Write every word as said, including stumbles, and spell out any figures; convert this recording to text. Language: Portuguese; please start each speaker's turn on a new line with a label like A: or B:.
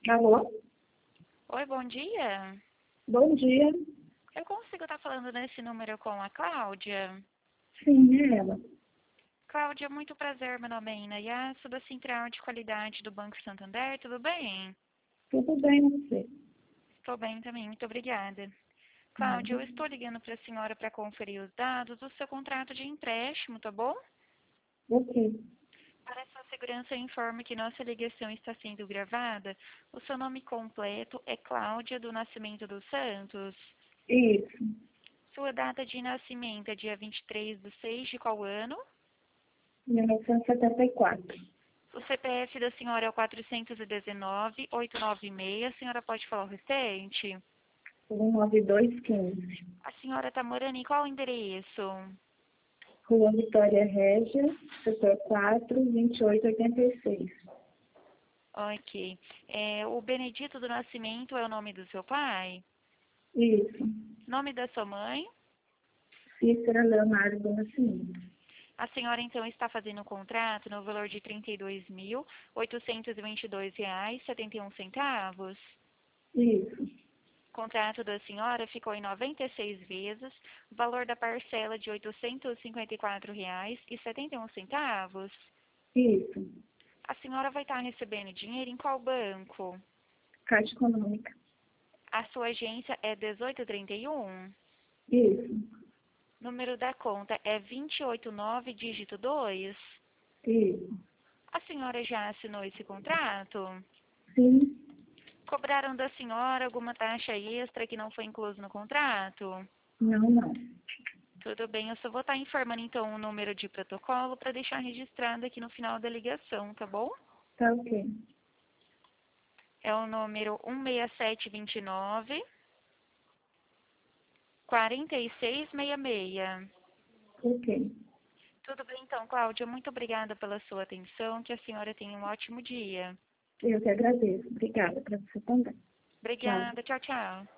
A: Alô?
B: Oi, bom dia.
A: Bom dia.
B: Eu consigo estar falando nesse número com a Cláudia?
A: Sim, é ela.
B: Cláudia, muito prazer, meu nome é Inaya, sou da Central de Qualidade do Banco Santander, tudo bem?
A: Tudo bem você?
B: Estou bem também, muito obrigada. Cláudia,
A: Nada.
B: eu estou ligando para a senhora para conferir os dados do seu contrato de empréstimo, tá bom?
A: Ok.
B: Para sua segurança, eu informo que nossa ligação está sendo gravada. O seu nome completo é Cláudia do Nascimento dos Santos.
A: Isso.
B: Sua data de nascimento é dia vinte e três de seis de qual ano?
A: mil novecentos e setenta e quatro.
B: O C P F da senhora é o quatro um nove, oito nove seis. A senhora pode falar o restante?
A: um nove dois um cinco.
B: A senhora está morando em qual endereço?
A: Rua Vitória Régia, setor quatro, vinte e oito oitenta e seis.
B: Ok. É, o Benedito do Nascimento é o nome do seu pai?
A: Isso.
B: Nome da sua mãe?
A: Cícera Leonardo do Nascimento.
B: A senhora, então, está fazendo um contrato no valor de trinta e dois mil, oitocentos e vinte e dois reais e setenta e um centavos.
A: Isso.
B: O contrato da senhora ficou em noventa e seis vezes, o valor da parcela de oitocentos e cinquenta e quatro reais e setenta e um centavos.
A: Isso.
B: A senhora vai estar recebendo dinheiro em qual banco?
A: Caixa Econômica.
B: A sua agência é dezoito trinta e um.
A: Isso.
B: Número da conta é vinte e oito nove, dígito dois.
A: Isso.
B: A senhora já assinou esse contrato?
A: Sim.
B: Cobraram da senhora alguma taxa extra que não foi incluso no contrato?
A: Não, não.
B: Tudo bem, eu só vou estar informando então o número de protocolo para deixar registrado aqui no final da ligação, tá bom?
A: Tá ok.
B: É o número um seis sete dois nove, quatro seis seis seis.
A: Ok.
B: Tudo bem então, Cláudia, muito obrigada pela sua atenção, que a senhora tenha um ótimo dia.
A: Eu que agradeço. Obrigada para você também. Tchau.
B: Obrigada, tchau, tchau.